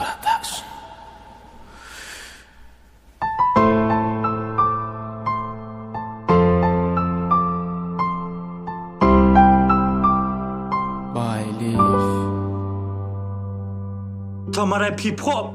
Production. By Leaf. Tamara Pip-Hop.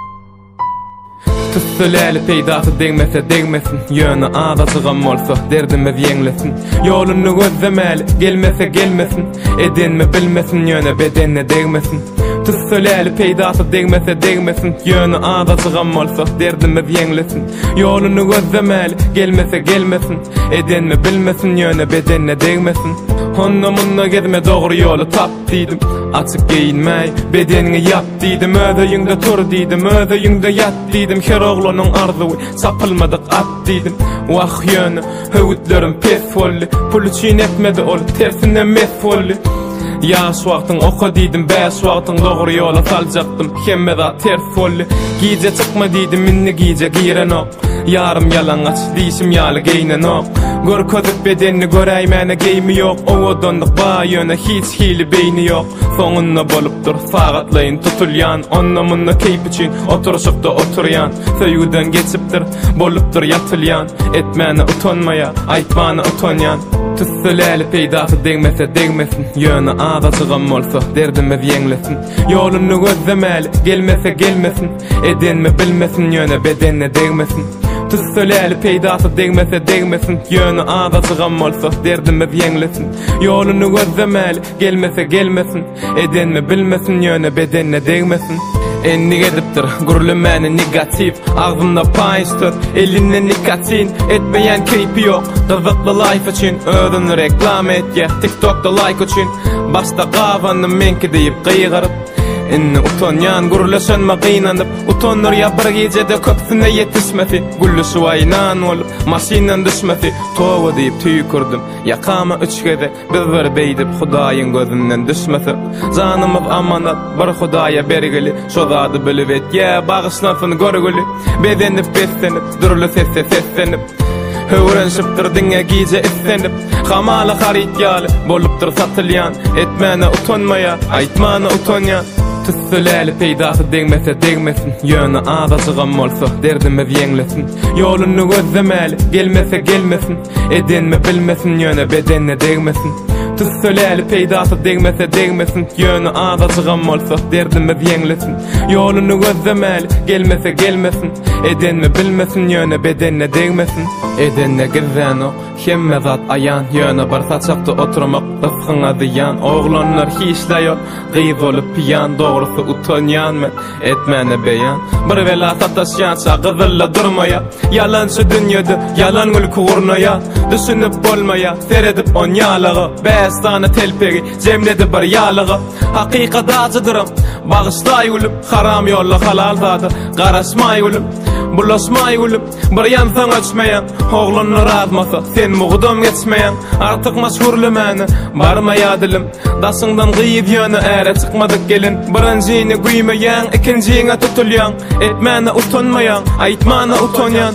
Tüssüläli peýdasy degmesin, ýöne adasygam bolsa derdime ýeňlesin. Ýoluny gözlemäli, gelmesin, edenme bilmesin, ýöne bedenine degmesin. Tüssüläli peýdasy degmesin, ýöne adasygam bolsa derdime ýeňlesin. Ýoluny gözlemäli, gelmesin, edenme bilmesin, ýöne bedenine degmesin. Honna munna gezme dogry ýolu tap diýdim. Açyk giyinmäy, bedenine ýap diýdim. Öýüňde tur diýdim, öýüňde ýat diýdim. Her oglanyň arzuwy sapylmadyk at diýdim. Wah ýöne, höwütlerim pes boldy. Pul üçin etmedi ol, tersinden mes boldy. Ýaş wagtyň oka diýdim, bäş wagtyň dogry ýola saljakdym. Hemme da ters boldy. Giýje çykma diýdim, minni giýje giren ok. Yarım yalaňaç diýişim ýaly geynen ok. Gör ködüp bedenini göräýmäne geymi ýok. Owadandyk ba ýöne hiç hili beyni ýok. Soňunda bolupdyr sagatlaýyn tutulýan. Onna munna keyp üçin oturuşykda oturýan. Söýgüden geçipdir, bolupdyr ýatylýan. Etmäne utanmaýa, aýtmany utanýan. Tüssüläli peýdasy degmesin, ýöne adasygam bolsa derdime ýeňlesin. Ýoluny gözlemäli, gelmesin, edenme bilmesin, ýöne bedenine degmesin. Tüssüläli peýdasy degmesin, ýöne adasygam bolsa derdime ýeňlesin. Ýoluny gözlemäli, gelmesin, edenme bilmesin, ýöne bedenine degmesin. Enni gedipdir, gurulmäni negativ, ağzımda paýstur, elinde nikotin, etmeýän keypi ýok, gyzykly life üçin, özüni reklam etge, TikTokda like üçin, başda gawany menki diýip gyýgaryp, inni utanýan gurulşanma gynanyp, utanýar ýa bir gecede köpsüne ýetişmesi, güllü suwaýnan bolup, maşynan düşmesi, towa diýip tüýkürdüm, ýakama üç gede bir beýdip Hudaýyň gözünden düşmesi, janymyz amanat bir Hudaýa bergili, şo zady bilip etge, bagyşlasyn görgüli, bedenip beslenip, durly seslenip, höwrenşipdir diňe giýje islenip, hamaly harit ýaly bolupdyr satylýan, etmäne utanmaýa, aýtmany utanýan. Tüssüläli peýdasy degmesin, ýöne adasygam bolsa derdime ýeňlesin. Ýoluny gözlemäli, gelmesin, edenme bilmesin, ýöne bedenine degmesin. Tüssüläli peýdasy degmesin, ýöne adasygam bolsa derdime ýeňlesin. Ýoluny gözlemäli, gelmesin, edenme bilmesin, ýöne bedenine degmesin. Edenine girren ok, hemme zat ayan, ýöne bar saçakda oturmak rızkyňa diýan. Oglanlar hiçleýär, gyýy bolup piýan, dogrusy utanýan men, etmäne beýan. Bir wela sataşýança gyzylla durmaýa, ýalançy dünýede, ýalan gülki gurnaýa, düşünüp bolmaýa, seredip on ýalygy, bästany telpegi, jemledi bir ýalygy. Hakykat ajydyram, bagyşlaý gülüp, haram ýolla halal zady, garaşmaý gülüp, bulaşmaý gülüp, bir ýansaň öçmeýän, oglanlar azmasa, sen mugdam geçmeýän, artyk maşhurlymäni, barmaýa dilim, daşyňdan gyýyp ýöne äre çykmadyk gelin, birinjini güýmeýän, ikinjiňe tutulýan, etmäne utanmaýan, aýtmany utanýan.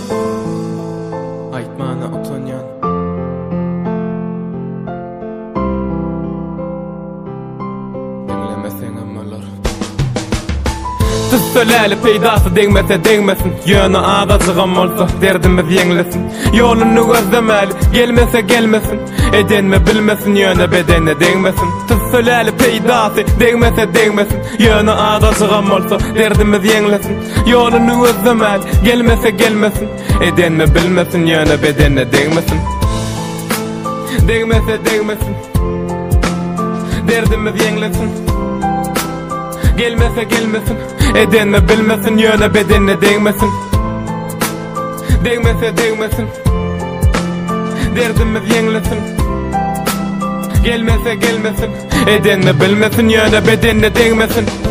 Aýtmany utanýan. Tüssüläli peýdasy degmesin, ýöne adasygam bolsa derdime ýeňlesin. Ýoluny gözlemäli, gelmesin, edenme bilmesin, ýöne bedenine degmesin. Tüssüläli peýdasy degmesin, ýöne adasygam bolsa derdime ýeňlesin. Ýoluny gözlemäli, gelmesin, edenme bilmesin, ýöne bedenine degmesin. Degmesin, derdime ýeňlesin. Gelmesin, edenme bilmesin, ýöne bedenine degmesin. Degmesin, derdime ýeňlesin. Gelmesin, edenme bilmesin, ýöne bedenine degmesin.